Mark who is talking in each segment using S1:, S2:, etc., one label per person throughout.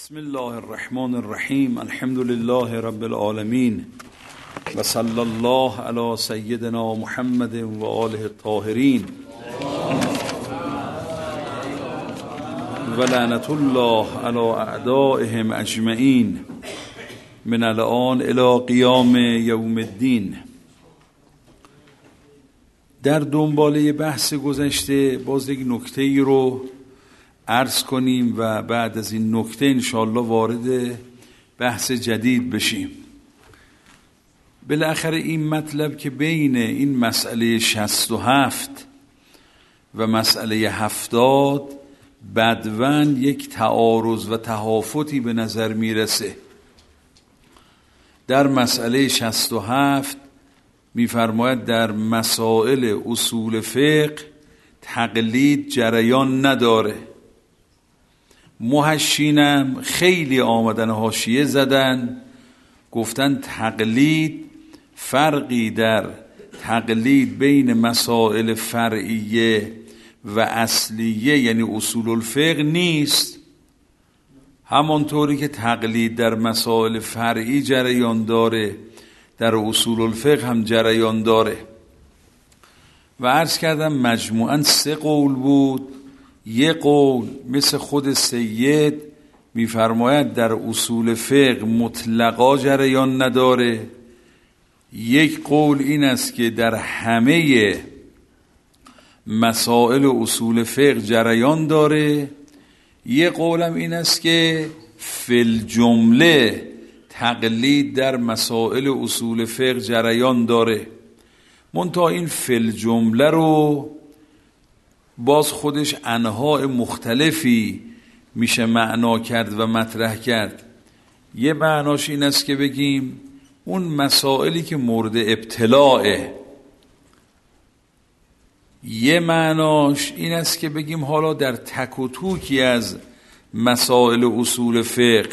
S1: بسم الله الرحمن الرحیم. الحمد لله رب العالمین و صلی الله علی سیدنا محمد و آله الطاهرین و لعنت الله علی اعدائهم اجمعین من الان الی قیام یوم الدین. در دنباله بحث گذشته باز یک نکته‌ای رو عرض کنیم و بعد از این نکته انشاءالله وارد بحث جدید بشیم. بالاخره این مطلب که بین این مسئله 67 و مسئله 70 بدون یک تعارض و تهافتی به نظر میرسه. در مسئله 67 میفرماید در مسائل اصول فقه تقلید جریان نداره. محشینم خیلی آمدن حاشیه زدن، گفتن تقلید فرقی در تقلید بین مسائل فرعیه و اصلیه یعنی اصول الفقه نیست. همانطوری که تقلید در مسائل فرعی جریان داره در اصول الفقه هم جریان داره. و عرض کردم مجموعاً 3 قول بود. یک قول مثل خود سید میفرماید در اصول فقه مطلقا جریان نداره. یک قول این است که در همه مسائل اصول فقه جریان داره. یک قولم این است که فی الجمله تقلید در مسائل اصول فقه جریان داره. منتها این فی الجمله رو باز خودش انواع مختلفی میشه معنا کرد و مطرح کرد. یه معناش این است که بگیم اون مسائلی که مورد ابتلاعه. یه معناش این است که بگیم حالا در تک و توکی از مسائل اصول فقه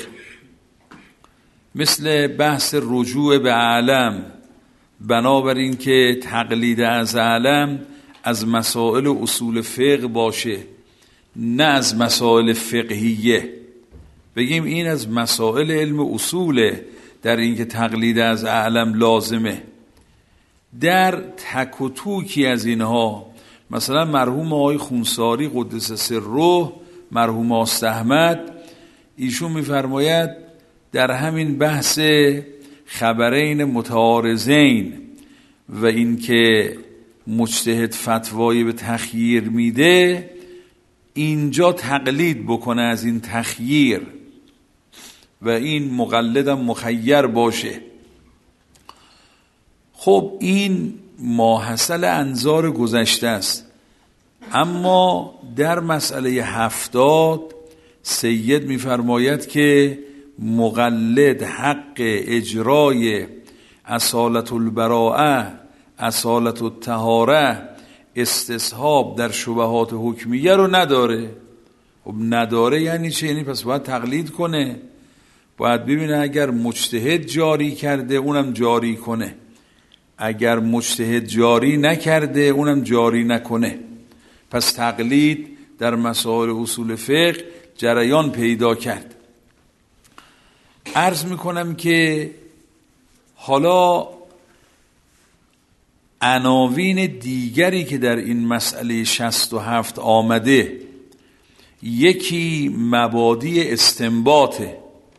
S1: مثل بحث رجوع به علم، بنابراین که تقلید از علم از مسائل اصول فقه باشه نه از مسائل فقهیه. بگیم این از مسائل علم اصوله در اینکه تقلید از علم لازمه. در تک و توکی از اینها مثلا مرحوم آقای خونساری قدس سره، مرحوم آست احمد، ایشون میفرماید در همین بحث خبرین متعارضین و اینکه مجتهد فتوایی به تخییر میده اینجا تقلید بکنه از این تخییر و این مقلدم مخیر باشه. خب این ماحصل انظار گذشته است. اما در مسئله 70 سید میفرماید که مقلد حق اجرای اصالت البراءه، اصالت الطهاره، استصحاب در شبهات حکمیه رو نداره. خب نداره یعنی چه؟ یعنی پس باید تقلید کنه، باید ببینه اگر مجتهد جاری کرده اونم جاری کنه، اگر مجتهد جاری نکرده اونم جاری نکنه. پس تقلید در مسائل اصول فقه جریان پیدا کرد. عرض میکنم که حالا عناوین دیگری که در این مسئله 67 آمده، یکی مبادی استنباطه.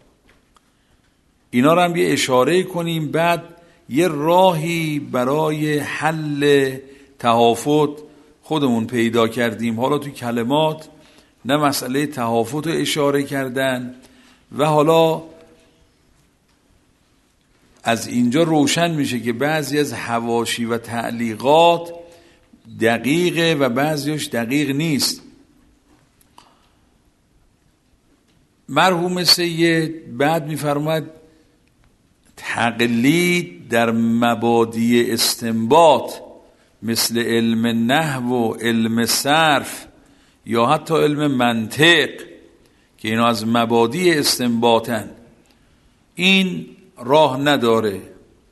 S1: اینا رو هم یه اشاره کنیم، بعد یه راهی برای حل تهافت خودمون پیدا کردیم. حالا تو کلمات نه مسئله تهافت رو اشاره کردن و حالا از اینجا روشن میشه که بعضی از حواشی و تعلیقات دقیقه و بعضیش دقیق نیست. مرحوم سید بعد میفرماید تقلید در مبادی استنباط مثل علم نحو و علم صرف یا حتی علم منطق که اینا از مبادی استنباطن، این راه نداره.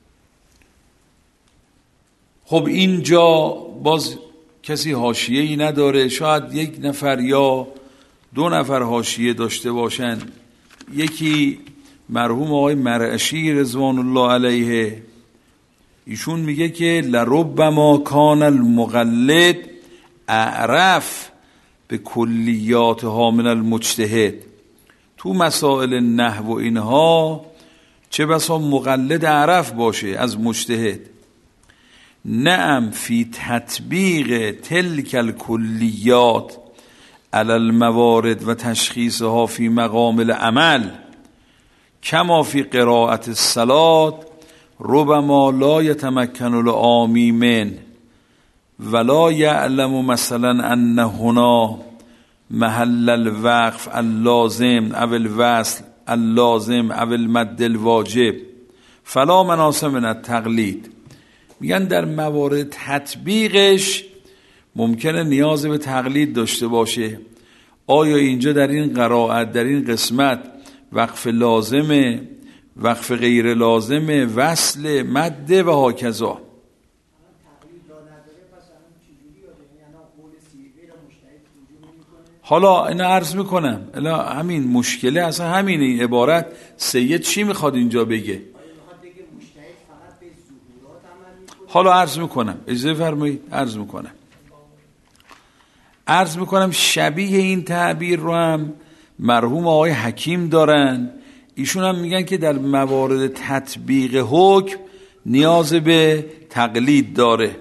S1: خب اینجا باز کسی حاشیه‌ای نداره، شاید 1 نفر یا 2 نفر حاشیه داشته باشن. یکی مرحوم آقای مرعشی رضوان الله علیه، ایشون میگه که لربما کان المقلد اعرف به کلیاتها من المجتهد. تو مسائل نحو و اینها چه بسا مقلد اعرف باشه از مجتهد. نعم فی تطبیق تلک الکلیات علی الموارد و تشخیصها فی مقام العمل کما فی قراءت الصلاة ربما لا یتمکن العامی من ولا یعلم مثلا ان هنا محل الوقف اللازم او الوصل اللازم او المد الواجب فلا مناص من التقلید. میگن در موارد تطبیقش ممکنه نیاز به تقلید داشته باشه. آیا اینجا در این قرائت در این قسمت وقف لازمه، وقف غیر لازمه، وصل، مد و هاکذا. حالا اینا عرض میکنم همین مشکله اصلا همین این عبارت سید چی میخواد اینجا بگه؟ حالا عرض میکنم، اجازه فرمایید عرض میکنم شبیه این تعبیر رو هم مرحوم آقای حکیم دارن. ایشون هم میگن که در موارد تطبیق حکم نیاز به تقلید داره.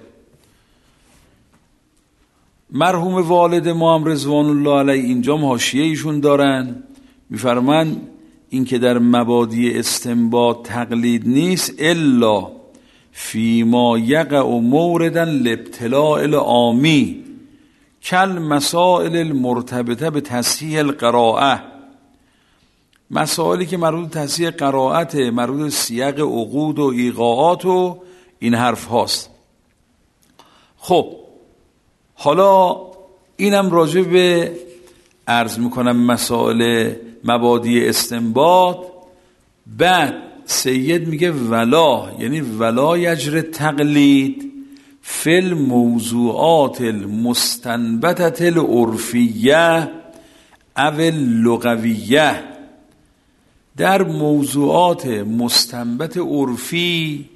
S1: مرحوم والد ما هم رضوان الله علیه اینجا حاشیه ایشون دارن، میفرمان این که در مبادی استنباط تقلید نیست الا فیما یقع موردا لابتلاء العامی کل مسائل المرتبطه به تصحیح القراءه، مسائلی که مربوط به تصحیح قرائت، مربوط به سیاق عقود و ایقاعات و این حرف هاست. خب حالا اینم راجع به عرض میکنم مسائل مبادی استنباط. بعد سید میگه ولا، یعنی ولا یجر تقلید فی الموضوعات المستنبطه العرفیه او اللغویه، در موضوعات مستنبط عرفی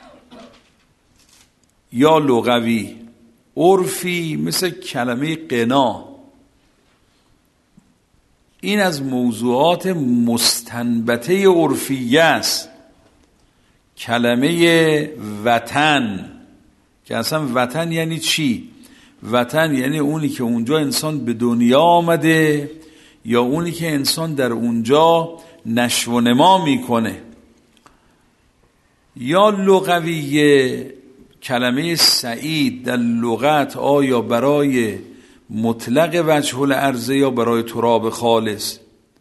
S1: یا لغوی. عرفی مثل کلمه قنا، این از موضوعات مستنبطه عرفیه است. کلمه وطن که اصلا وطن یعنی چی؟ وطن یعنی اونی که اونجا انسان به دنیا آمده یا اونی که انسان در اونجا نشو و نما میکنه. یا لغویه، کلمه سعید در لغت آیا برای مطلق وجه الارض یا برای تراب خالص؟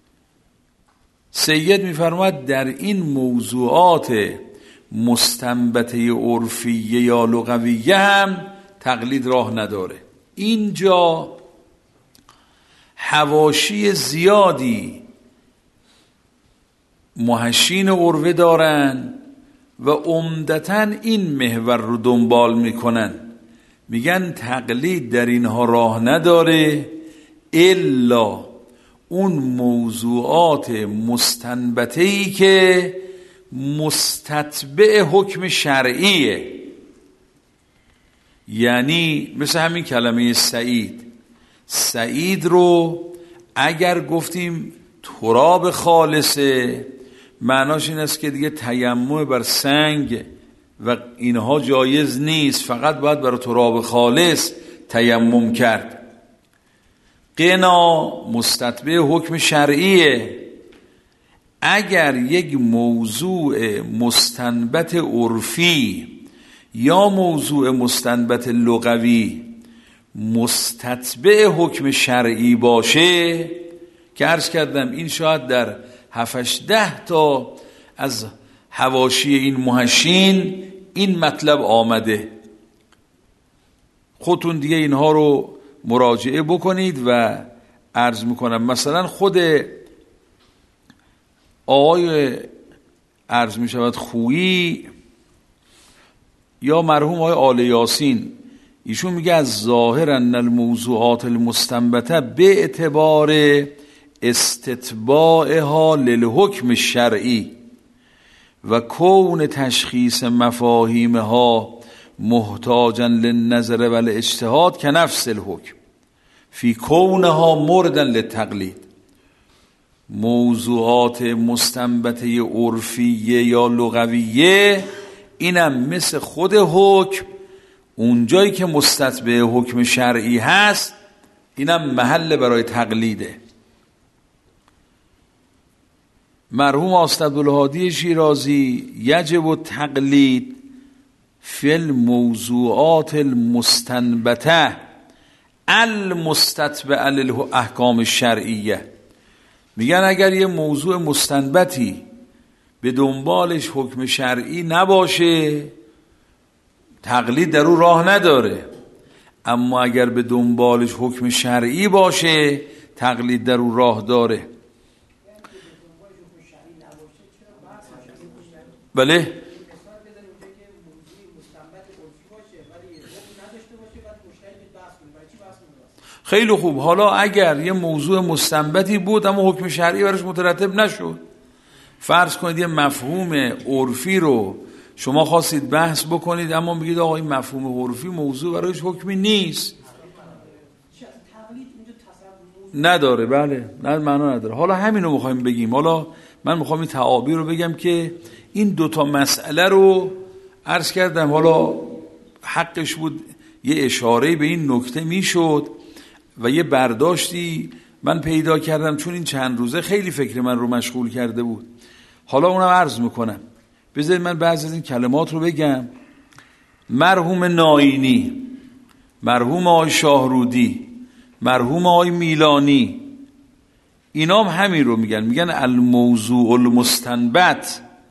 S1: سید میفرماید در این موضوعات مستنبطه عرفیه یا لغویه هم تقلید راه نداره. اینجا حواشی زیادی محشین عروه دارن و عمدتاً این محور رو دنبال میکنن، میگن تقلید در اینها راه نداره الا اون موضوعات مستنبطه‌ای که مستتبع حکم شرعیه. یعنی مثل همین کلمه سعید رو اگر گفتیم تراب خالصه، معناش این است که دیگه تیمم بر سنگ و اینها جایز نیست، فقط باید برای تراب خالص تیمم کرد. قنا مستتبع حکم شرعیه. اگر یک موضوع مستنبط عرفی یا موضوع مستنبط لغوی مستتبع حکم شرعی باشه، که عرض کردم این شاید در 7-10 تا از حواشی این محشین این مطلب آمده. خودتون دیگه اینها رو مراجعه بکنید و عرض میکنم مثلا خود آقای عرض میشود خویی یا مرحوم آقای آل یاسین، ایشون میگه از ظاهر ان الموضوعات المستنبطه به اعتبار استتباعها للحکم الشرعی و کون تشخیص مفاهیمها محتاجا للنظر و الاجتهاد که نفس الحکم فی کونها موردا للتقلید. موضوعات مستنبطه عرفیه یا لغویه اینم مثل خود حکم، اونجایی که مستتبع حکم شرعی هست اینم محل برای تقلیده. مرحوم استادالهادی شیرازی یجب التقلید فی الموضوعات المستنبطه المستتبعه للاحکام الشرعیه. میگن اگر یه موضوع مستنبطی به دنبالش حکم شرعی نباشه تقلید در اون راه نداره، اما اگر به دنبالش حکم شرعی باشه تقلید در اون راه داره. بله خیلی خوب. حالا اگر یه موضوع مستنبطی بود اما حکم شرعی براش مترتب نشد، فرض کنید یه مفهوم عرفی رو شما خواستید بحث بکنید اما میگید آقا این مفهوم عرفی موضوع برایش حکمی نیست، نداره. بله نه معنا نداره. حالا همینو میخوایم بگیم. حالا من میخوام این تعابیر رو بگم که این دوتا مسئله رو عرض کردم، حالا حقش بود یه اشاره به این نکته میشد و یه برداشتی من پیدا کردم، چون این چند روزه خیلی فکر من رو مشغول کرده بود. حالا اونم عرض میکنم. بذارید من بعضی از این کلمات رو بگم. مرحوم ناینی، مرحوم آقای شاهرودی، مرحوم آقای میلانی، اینام همین رو میگن الموضوع المستنبط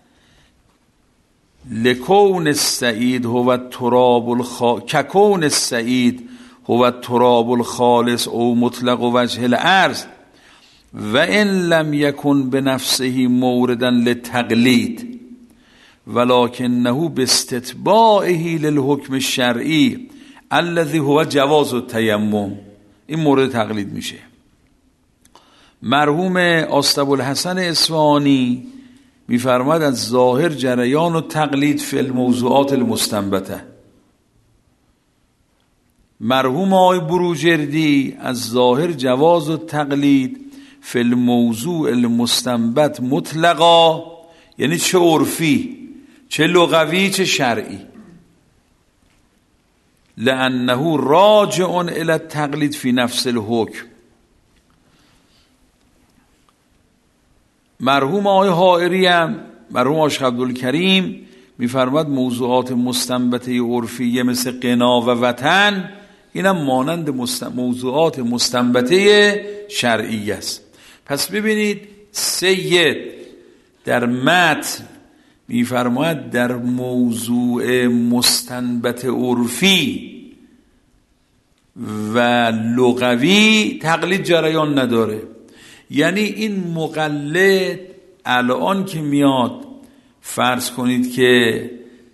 S1: لکون السعید هو التراب ککون السعید هو التراب الخالص او مطلق وجه الارض و ان لم یکن بنفسه موردا للتقلید ولکنه باستتباعه للحکم الشرعی الذي هو جواز التیمم. این مورد تقلید میشه. مرحوم استابوالحسن اصفهانی میفرماد از ظاهر جریان و تقلید فی الموضوعات المستنبطه. مرحوم آقای بروجردی از ظاهر جواز و تقلید فی الموضوع المستنبط مطلقا، یعنی چه عرفی چه لغوی چه شرعی، لانه راجع الی التقلید فی نفس الحکم. مرحوم آقای حائری هم، مرحوم عاشق عبدالکریم میفرماد موضوعات مستنبطه عرفیه مثل غنا و وطن اینم مانند موضوعات مستنبطه شرعی است. پس ببینید سید در متن میفرماید در موضوع مستنبط عرفی و لغوی تقلید جریان نداره. یعنی این مقلد الان که میاد فرض کنید که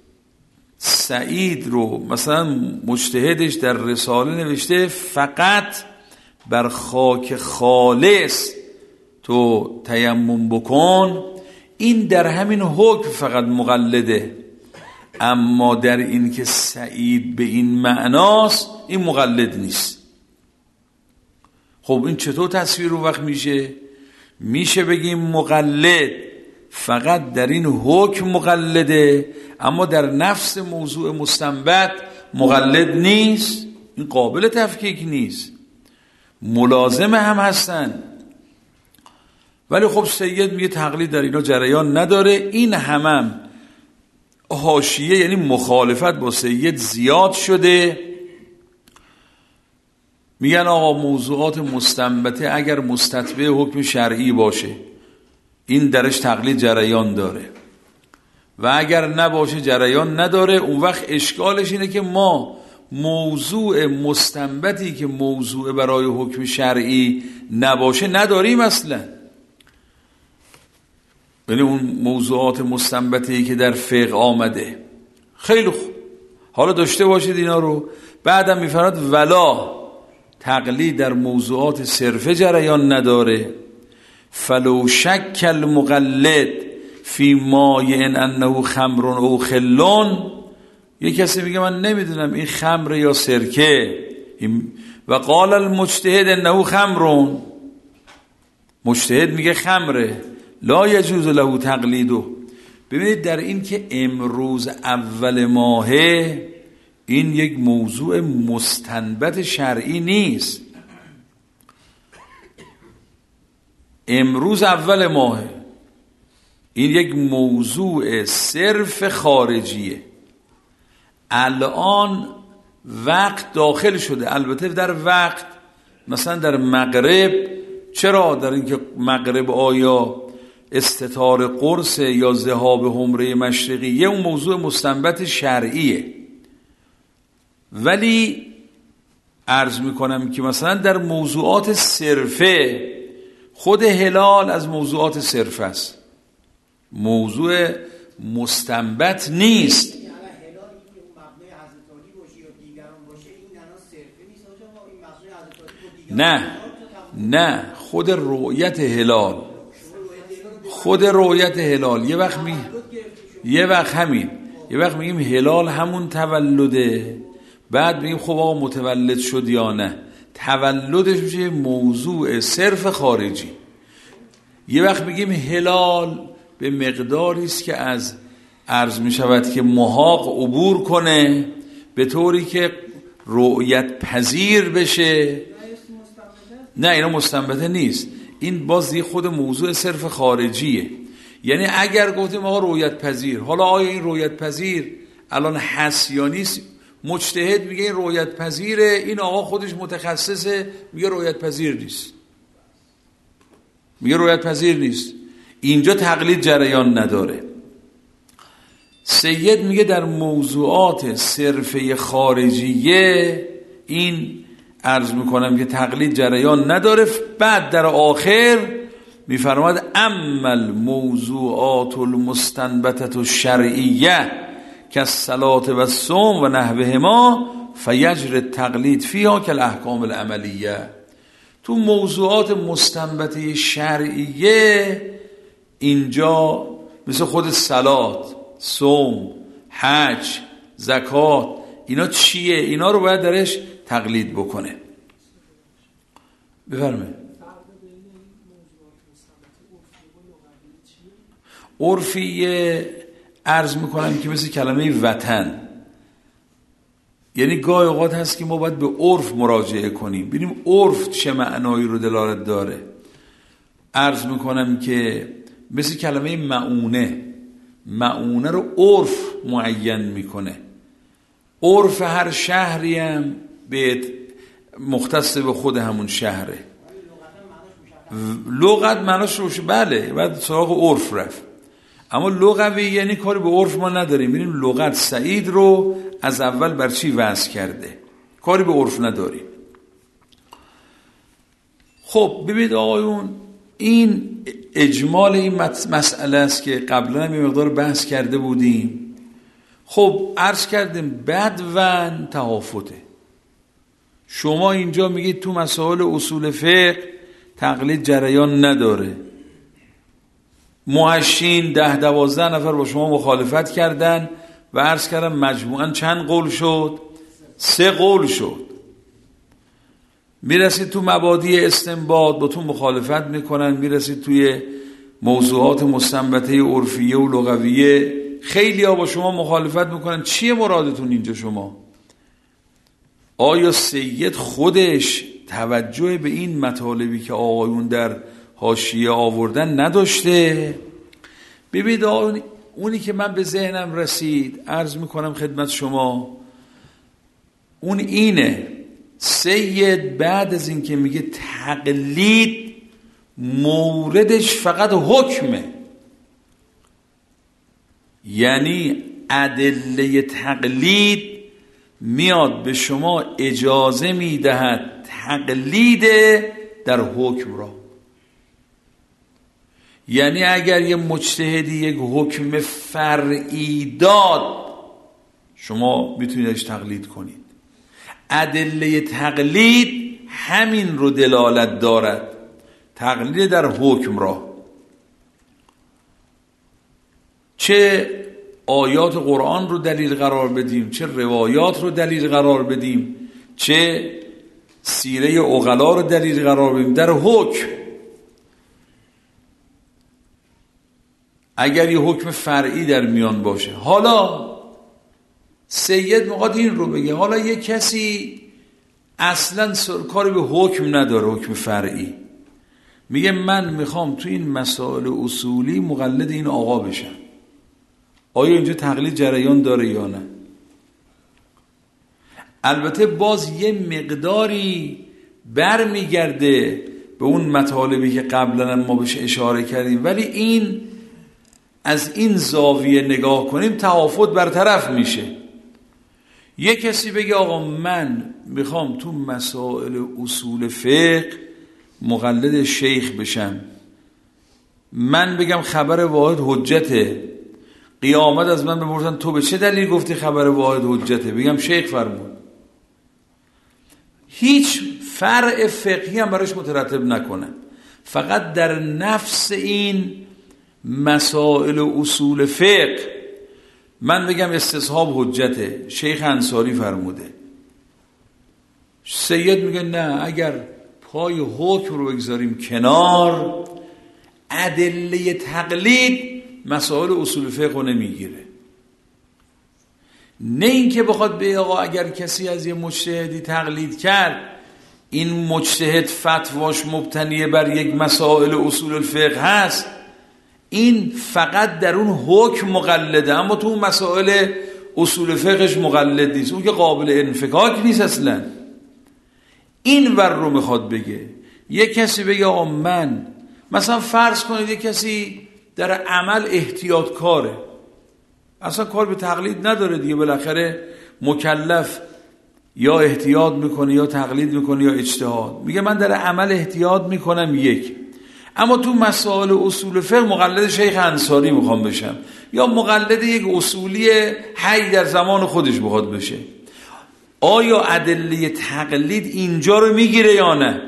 S1: سعید رو مثلا مجتهدش در رساله نوشته فقط بر خاک خالص تو تیمم بکن، این در همین حکم فقط مقلده، اما در این که سعید به این معناست این مقلد نیست. خب این چطور تصویر رو وقت میشه بگیم مقلد فقط در این حکم مقلده اما در نفس موضوع مستنبط مقلد نیست؟ این قابل تفکیک نیست، ملازم هم هستن. ولی خب سید میگه تقلید در اینا جریان نداره. این هم حاشیه، یعنی مخالفت با سید زیاد شده. میگن آقا موضوعات مستنبطه اگر مستتبع حکم شرعی باشه این درش تقلید جریان داره و اگر نباشه جریان نداره. اون وقت اشکالش اینه که ما موضوع مستنبطی که موضوع برای حکم شرعی نباشه نداریم اصلا. یعنی اون موضوعات مستنبطی که در فقه آمده خیلی خوب، حالا داشته باشید اینا رو. بعدم میفرماد ولا تقلید در موضوعات صرفه جریان نداره فلو شک المقلد فی مایع انه خمر او خلون، یه کسی میگه من نمیدونم این خمر یا سرکه، و قال المجتهد انه خمرون، مجتهد میگه خمره، لا یجوز له تقلیدو. ببینید در این که امروز اول ماهه، این یک موضوع مستنبت شرعی نیست. امروز اول ماهه، این یک موضوع صرف خارجیه. الان وقت داخل شده، البته در وقت مثلا در مغرب، چرا در اینکه مغرب آیا استتار قرص یا ذهاب حمره مشرقیه، اون موضوع مستنبت شرعیه. ولی عرض میکنم که مثلا در موضوعات صرفه، خود هلال از موضوعات صرفه است، موضوع مستنبت نیست. نه خود رؤیت هلال، خود رؤیت هلال. یه وقت میگیم هلال همون تولده، بعد میگیم خب آقا متولد شد یا نه، تولدش میشه موضوع صرف خارجی. یه وقت میگیم هلال به مقداری است که از عرض میشود که محاق عبور کنه به طوری که رؤیت پذیر بشه. نه اینا مستنبته نیست، این باز یه خود موضوع صرف خارجیه. یعنی اگر گفتیم آقا رؤیت پذیر، حالا آیا این رؤیت پذیر الان هست یا نیست؟ مجتهد میگه این رؤیت پذیره، این آقا خودش متخصصه میگه رؤیت پذیر نیست، میگه رؤیت پذیر نیست. اینجا تقلید جریان نداره. سید میگه در موضوعات صرفه خارجیه این عرض میکنم که تقلید جریان نداره. بعد در آخر میفرماد اما الموضوعات المستنبتة الشرعیه که الصلاة و الصوم و نحوهما فیجر التقلید فیها کالاحکام العملیه. تو موضوعات مستنبته شرعیه اینجا مثل خود صلات، صوم، حج، زکات، اینا چیه؟ اینا رو باید درش تقلید بکنه. بفرمایید. عرفیه عرض میکنم که مثل کلمه وطن، یعنی گاهی اوقات هست که ما باید به عرف مراجعه کنیم ببینیم عرف چه معنایی رو دلالت داره. عرض میکنم که مثل کلمه معونه رو عرف معین میکنه. عرف هر شهری هم به مختص به خود همون شهره. لغت معناش روشه، بله بعد سراغ عرف رفت. اما لغوی یعنی کاری به عرف ما نداریم، ببینیم لغت سعید رو از اول بر چی وضع کرده، کاری به عرف نداریم. خب ببینید آقایون، این اجمال این مسئله است که قبلا هم یه مقدار بحث کرده بودیم. خب عرض کردیم بدون تهافته. شما اینجا میگید تو مسائل اصول فقه تقلید جریان نداره. موحشین 10-12 نفر با شما مخالفت کردن و عرض کردم مجموعاً چند قول شد؟ 3 قول شد. میرسید تو مبادی استنباط با تو مخالفت میکنن، میرسید توی موضوعات مستنبطه عرفیه و لغویه خیلی ها با شما مخالفت میکنن. چیه مرادتون اینجا شما؟ آیا سید خودش توجه به این مطالبی که آقایون در حاشیه آوردن نداشته؟ ببینید اونی که من به ذهنم رسید عرض میکنم خدمت شما، اون اینه: سید بعد از این که میگه تقلید موردش فقط حکمه، یعنی ادله تقلید میاد به شما اجازه میدهد تقلید در حکم را. یعنی اگر یه مجتهدی یک حکم فرعی داد شما میتونیدش تقلید کنید. ادله تقلید همین رو دلالت دارد. تقلید در حکم را. چه آیات قرآن رو دلیل قرار بدیم، چه روایات رو دلیل قرار بدیم، چه سیره عقلا رو دلیل قرار بدیم در حکم. اگر یه حکم فرعی در میان باشه، حالا سید میخواد این رو بگه، حالا یه کسی اصلا کاری به حکم نداره، حکم فرعی، میگه من میخوام تو این مسائل اصولی مقلد این آقا بشم، آیا اینجا تقلید جریان داره یا نه؟ البته باز یه مقداری برمیگرده به اون مطالبی که قبلا ما بهش اشاره کردیم، ولی این از این زاویه نگاه کنیم تفاوت برطرف میشه. یه کسی بگه آقا من میخوام تو مسائل اصول فقه مقلد شیخ بشم، من بگم خبر واحد حجته، قیامت از من بپرسن تو به چه دلیل گفتی خبر واحد حجته، بگم شیخ فرمود، هیچ فرع فقهی هم براش مترتب نکنه، فقط در نفس این مسائل اصول فقه من بگم استصحاب حجته، شیخ انصاری فرموده. سید میگه نه، اگر پای حکم رو بگذاریم کنار، ادله تقلید مسائل اصول فقه رو نمیگیره. نه اینکه بخواد به آقا اگر کسی از یه مجتهدی تقلید کرد، این مجتهد فتواش مبتنیه بر یک مسائل اصول الفقه هست، این فقط در اون حکم مقلده، اما تو اون مسائل اصول فقهش مقلد نیست، اون که قابل انفکاک نیست اصلا. این ور رو میخواد بگه. یک کسی بگه آقا من مثلا فرض کنید یک کسی در عمل احتیاط کاره، اصلا کار به تقلید نداره دیگه، بالاخره مکلف یا احتیاط میکنه یا تقلید میکنه یا اجتهاد، میگه من در عمل احتیاط میکنم یک، اما تو مسائل اصول فقه مقلد شیخ انصاری میخوام بشم، یا مقلد یک اصولی حی در زمان خودش بخواد بشه. آیا ادله تقلید اینجا رو میگیره یا نه؟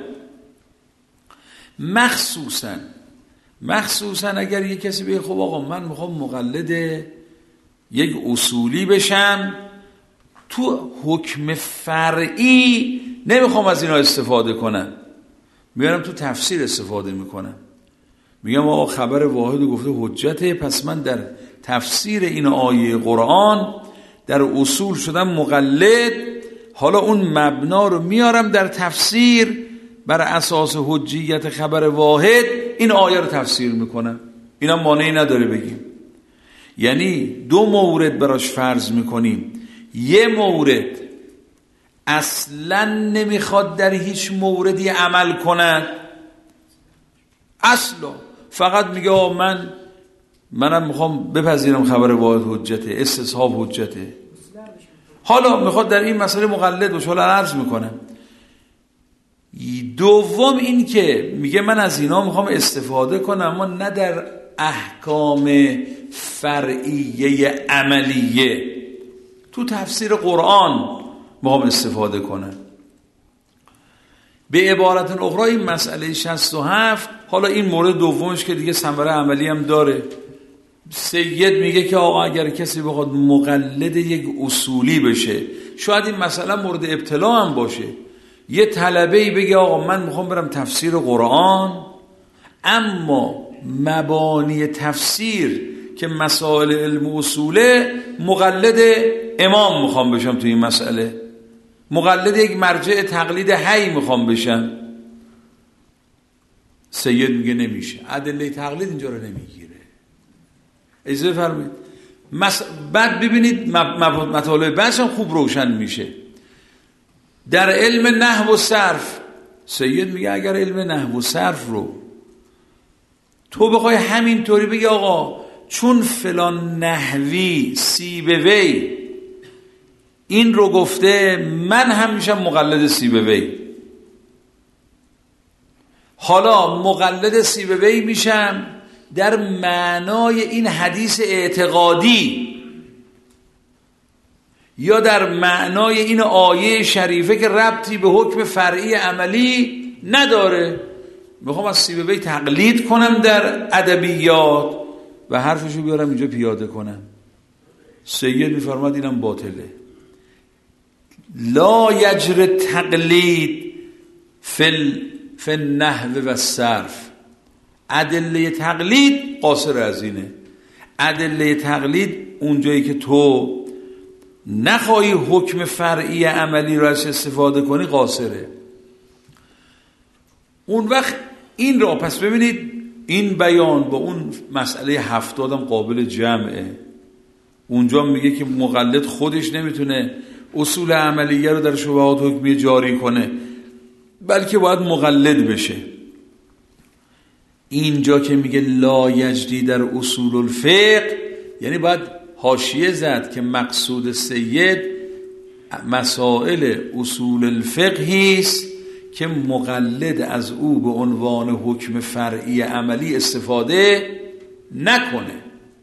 S1: مخصوصا اگر یک کسی بگه خب آقا من میخوام مقلد یک اصولی بشم، تو حکم فرعی نمیخوام از اینا استفاده کنم، میارم تو تفسیر استفاده میکنم، میگم آقا خبر واحد گفته حجته، پس من در تفسیر این آیه قرآن در اصول شدم مقلد، حالا اون مبنا رو میارم در تفسیر بر اساس حجیت خبر واحد این آیه رو تفسیر میکنم. اینا مانعی نداره بگیم. یعنی دو مورد براش فرض میکنیم، یه مورد اصلا نمیخواد در هیچ موردی عمل کند، اصلا فقط میگه منم میخوام بپذیرم خبر واحد حجته، استصحاب حجته، حالا میخواد در این مسئله مقلد باشه، حالا عرض میکنم. دوم این که میگه من از اینا میخوام استفاده کنم، اما نه در احکام فرعیه عملیه، تو تفسیر قرآن میخوام استفاده کنم. به عبارت اخرى این مسئله 67، حالا این مورد دومش که دیگه ثمره عملی هم داره، سید میگه که آقا اگر کسی بخواد مقلد یک اصولی بشه، شاید این مسئله مورد ابتلا هم باشه، یه طلبه‌ای بگه آقا من میخوام برم تفسیر قرآن، اما مبانی تفسیر که مسائل علم اصوله مقلد امام میخوام بشم، تو این مسئله مقلد یک مرجع تقلید حی میخوام بشم. سید میگه نمیشه، ادله تقلید اینجا رو نمیگیره. اجازه فرمایید بعد ببینید مطالب بعدش هم خوب روشن میشه. در علم نحو و صرف سید میگه اگر علم نحو و صرف رو تو بخوای همینطوری بگی آقا چون فلان نحوی سیبوی این رو گفته، من هم میشم مقلد سیبوی، حالا مقلد سیبوی میشم در معنای این حدیث اعتقادی یا در معنای این آیه شریفه که ربطی به حکم فرعی عملی نداره، میخوام از سیبوی تقلید کنم در ادبیات و حرفشو بیارم اینجا پیاده کنم. سید میفرماد اینم باطله. لا یجر تقلید فی النحو و الصرف. ادله تقلید قاصر از اینه. ادله تقلید اونجایی که تو نخواهی حکم فرعی عملی رو از استفاده کنی قاصره. اون وقت این را پس ببینید این بیان با اون مسئله 70 قابل جمعه. اونجا میگه که مقلد خودش نمیتونه اصول عملیه رو در شبهات حکمی جاری کنه بلکه باید مقلد بشه. اینجا که میگه لا یجری در اصول الفقه یعنی باید حاشیه زد که مقصود سید مسائل اصول الفقهی است که مقلد از او به عنوان حکم فرعی عملی استفاده نکنه.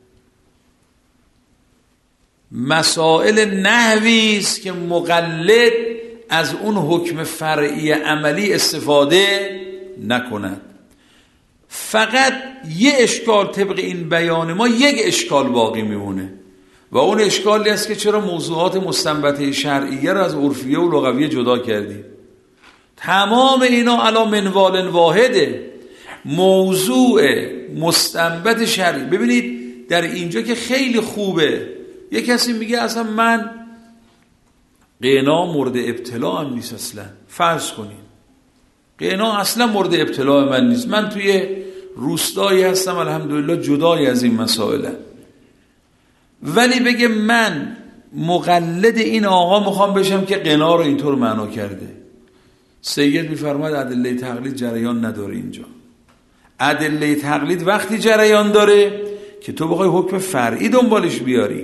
S1: مسائل نحوی است که مقلد از اون حکم فرعی عملی استفاده نکند. فقط یه اشکال طبق این بیان ما یک اشکال باقی میمونه و اون اشکالی است که چرا موضوعات مستنبطه شرعیه رو از عرفیه و لغویه جدا کردیم. تمام اینا علی منوال واحده. موضوع مستنبط شرعی ببینید در اینجا که خیلی خوبه. یک کسی میگه اصلا من قنا مورد ابتلا هم نیست اصلا. فرض کنید قنا اصلا مورد ابتلا من نیست. من توی روستایی هستم الحمدلله جدای از این مسائل. ولی بگه من مقلد این آقا میخوام بشم که قنا رو اینطور معنا کرده. سید میفرماید ادله تقلید جریان نداره اینجا. ادله تقلید وقتی جریان داره که تو بخوای حکم فرعی دنبالش بیاری.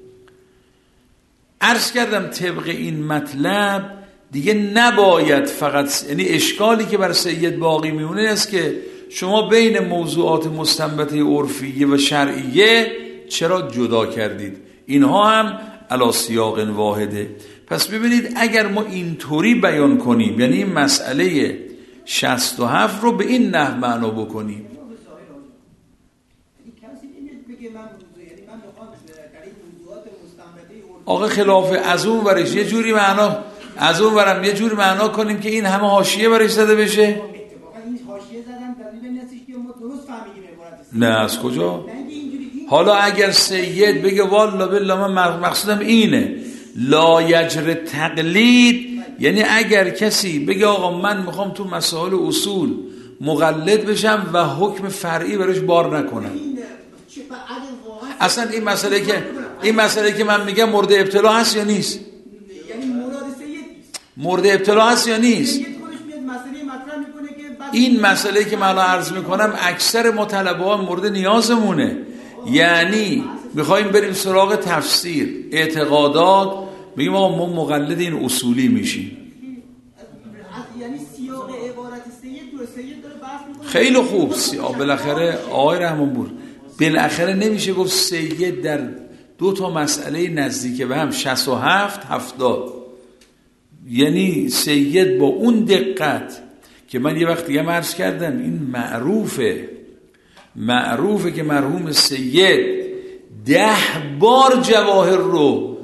S1: عرض کردم طبق این مطلب دیگه نباید فقط یعنی اشکالی که بر سید باقی میمونه است که شما بین موضوعات مستنبطه عرفیه و شرعیه چرا جدا کردید؟ اینها هم علی سیاق واحده. پس ببینید اگر ما اینطوری بیان کنیم یعنی این مسئله 67 رو به این نحو معنا بکنیم. آقا خلاف از اون ورش یه جوری معنا از اون ورم یه جوری معنا کنیم که این همه حاشیه برش زده بشه.
S2: این حاشیه زدن دلیل نیست که ما درست فهمیدیم عبارت.
S1: نه از کجا؟ حالا اگر سید بگه والله بالله من مقصودم اینه لا یجر تقلید یعنی اگر کسی بگه آقا من میخوام تو مسائل اصول مقلد بشم و حکم فرعی برش بار نکنم. اصلا این مسئله که من میگم مورد ابتلا هست یا نیست؟
S2: یعنی مراد سید نیست.
S1: مورد ابتلا هست یا نیست؟
S2: سید خودش میاد مسئله مطرح میکنه که
S1: این مسئله که من عرض میکنم اکثر ما طلبه‌ها مورد نیازمونه. یعنی میخوایم بریم سراغ تفسیر اعتقادات میگیم آقا ما مقلد این اصولی میشیم.
S2: یعنی سیاق عبارت سید تو سید داره بحث میکنه.
S1: خیلی خوب بالاخره آقای رحمانپور بالاخره نمیشه گفت سید در دو تا مسئله نزدیک به هم 67 70 یعنی سید با اون دقت که من یه وقت دیگه عرض کردم این معروفه که مرحوم سید 10 بار جواهر رو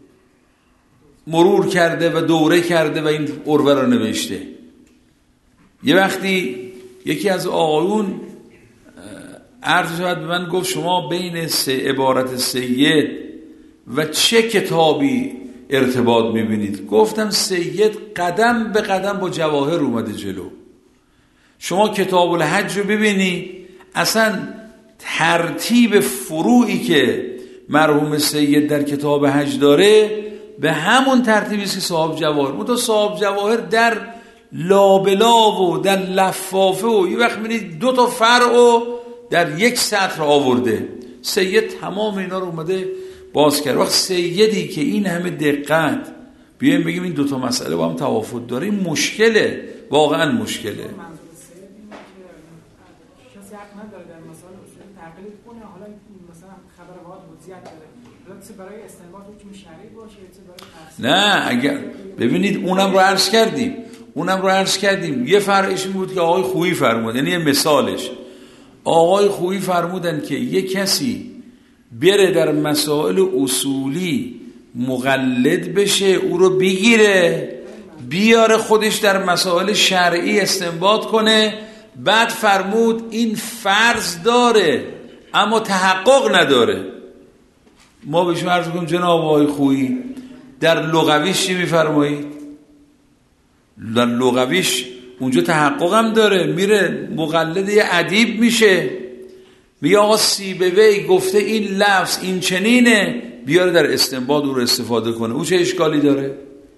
S1: مرور کرده و دوره کرده و این عروه رو نوشته. یه وقتی یکی از آقایون عرض شد به من گفت شما بین عبارت سید و چه کتابی ارتباط میبینید؟ گفتم سید قدم به قدم با جواهر اومده جلو. شما کتاب الحج رو ببینی اصلا ترتیب فروعی که مرحوم سید در کتاب حج داره به همون ترتیبی است که صاحب جواهر. منتها صاحب جواهر در لابلا و در لفافه و یه وقت میبینید 2 تا فرع و در یک سطر آورده. سید تمام اینا رو اومده باز کرد. وقت سیدی که این همه دقت بیایم بگیم این 2 تا مسئله با هم توافق داره این مشکله، واقعا مشکله.
S3: کسی حق نداره در مسائل اصول تقلید کنه حالا مثلا خبر واحد حجیت داره، چه برای استنباط حکم شرعی باشه چه برای
S1: نه اگر ببینید اونم رو عرض کردیم یه فرقش این بود که آقای خویی فرمود، یعنی یه مثالش آقای خویی فرمودن که یه کسی بره در مسائل اصولی مقلد بشه، او رو بگیره بیاره خودش در مسائل شرعی استنباط کنه، بعد فرمود این فرض داره اما تحقق نداره. ما بهشون عرض کنیم جناب آقای خویی در لغویش چی میفرمایید؟ در لغویش اونجا تحقق هم داره، میره مقلد یه ادیب میشه، میگه آقا سیبوی گفته این لفظ این چنینه، بیاره در استنباط او رو استفاده کنه، او چه اشکالی داره؟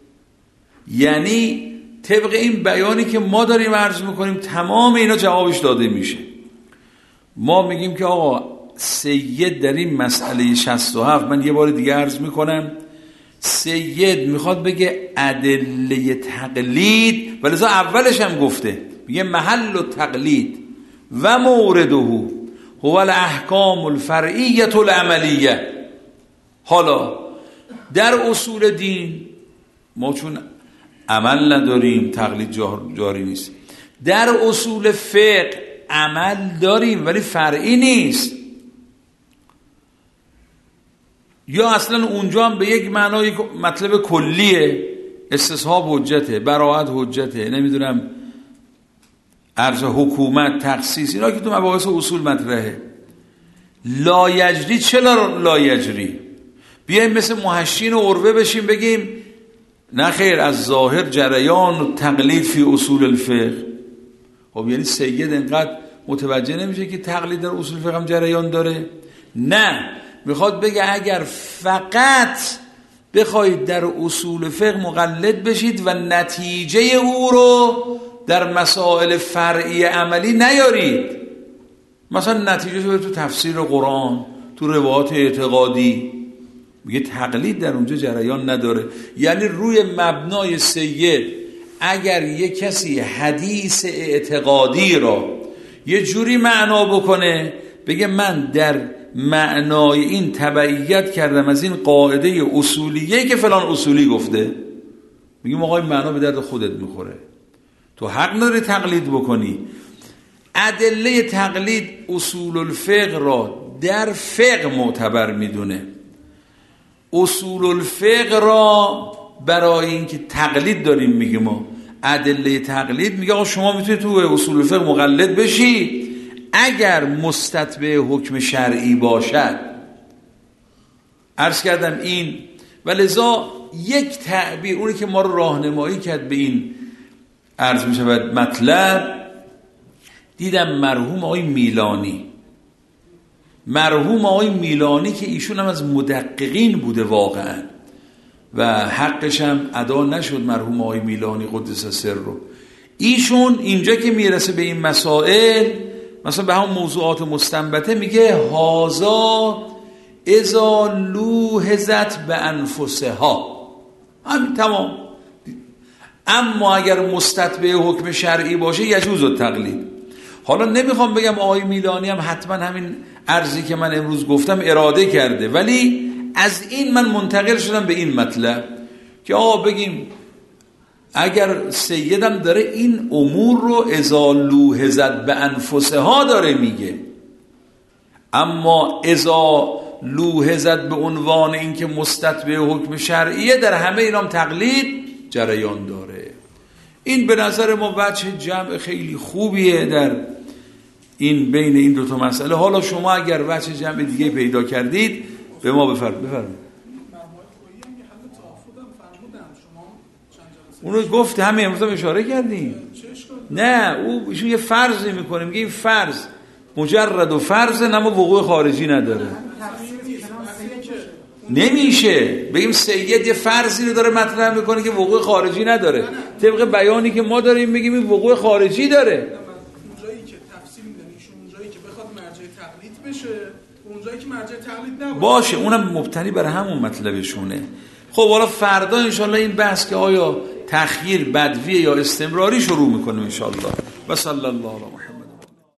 S1: یعنی طبق این بیانی که ما داریم عرض میکنیم تمام اینا جوابش داده میشه. ما میگیم که آقا سید در این مسئله 67 من یه بار دیگه عرض میکنم، سید میخواد بگه ادله تقلید، ولی ازا اولش هم گفته میگه محل التقلید و مورده هو الاحکام الفرعیه العملیه. حالا در اصول دین ما چون عمل نداریم تقلید جاری نیست، در اصول فقه عمل داریم ولی فرعی نیست، یا اصلا اونجا هم به یک معنای مطلب کلیه، استصحاب حجته، براءت حجته، نمیدونم عرض حکومت، تخصیص، اینا که تو مباحث اصول مطرحه. لایجری چرا لایجری؟ بیایم مثل محشین و عروه بشیم بگیم نه خیر از ظاهر جریان و تقلید فی اصول الفقه. خب یعنی سید انقدر متوجه نمیشه که تقلید در اصول فقه هم جریان داره؟ نه، میخواد بگه اگر فقط بخواید در اصول فقه مقلد بشید و نتیجه او رو در مسائل فرعی عملی نیارید، مثلا نتیجه شده تو تفسیر قرآن، تو روایات اعتقادی، میگه تقلید در اونجا جریان نداره. یعنی روی مبنای سید اگر یه کسی حدیث اعتقادی را یه جوری معنا بکنه، بگه من در معنای این تبعیت کردم از این قاعده اصولیه که فلان اصولی گفته، میگیم آقای معنا به درد خودت میخوره، تو حق نداری تقلید بکنی. ادله تقلید اصول الفقه را در فقه معتبر میدونه، اصول الفقه را برای اینکه تقلید داریم میگه ما ادله تقلید، میگه آقا شما میتونید تو اصول الفقه مقلد بشی اگر مستتبع حکم شرعی باشد. عرض کردم این و لذا یک تعبیر اونی که ما رو راهنمایی کرد به این عرض می شود مطلب، دیدم مرحوم آقای میلانی که ایشون هم از مدققین بوده واقعا و حقش هم ادا نشد، مرحوم آقای میلانی قدس سر رو، ایشون اینجا که میرسه به این مسائل مثلا به همون موضوعات مستنبطه میگه هازا اذا لوحظت به انفسها، همین تمام. اما اگر مستتبع حکم شرعی باشه یجوز التقلید. حالا نمیخوام بگم آقای میلانی هم حتما همین عرضی که من امروز گفتم اراده کرده، ولی از این من منتقل شدم به این مطلب که آقا بگیم اگر سیدم داره این امور رو اذا لوحظت به انفسها داره میگه، اما اذا لوحظت به عنوان این که مستتبع حکم شرعیه در همه اینام تقلید جریان داره. این به نظر ما وجه جمع خیلی خوبیه در این بین این دوتا مسئله. حالا شما اگر وجه جمع دیگه پیدا کردید به ما بفرمایید. اونو گفت همه امروز هم اشاره کردیم. نه ایشون یه فرضی میکنه، میگه این فرض مجرد و فرض نما وقوع خارجی نداره. نمیشه بگیم سید یه فرضی رو داره مطرح میکنه که وقوع خارجی نداره. طبق بیانی که ما داریم میگیم این وقوع خارجی داره.
S4: اونجایی که تفصیل میدن ایشون، اونجایی که بخواد مرجع تقلید بشه، اونجایی که مرجع تقلید نباشه
S1: باشه، اونم مبتنی بر همون مطلبشونه. خب حالا فردا انشالله این بحث که آیا تخییر بدویه یا استمراری شروع میکنیم انشالله. و صلی الله علیه و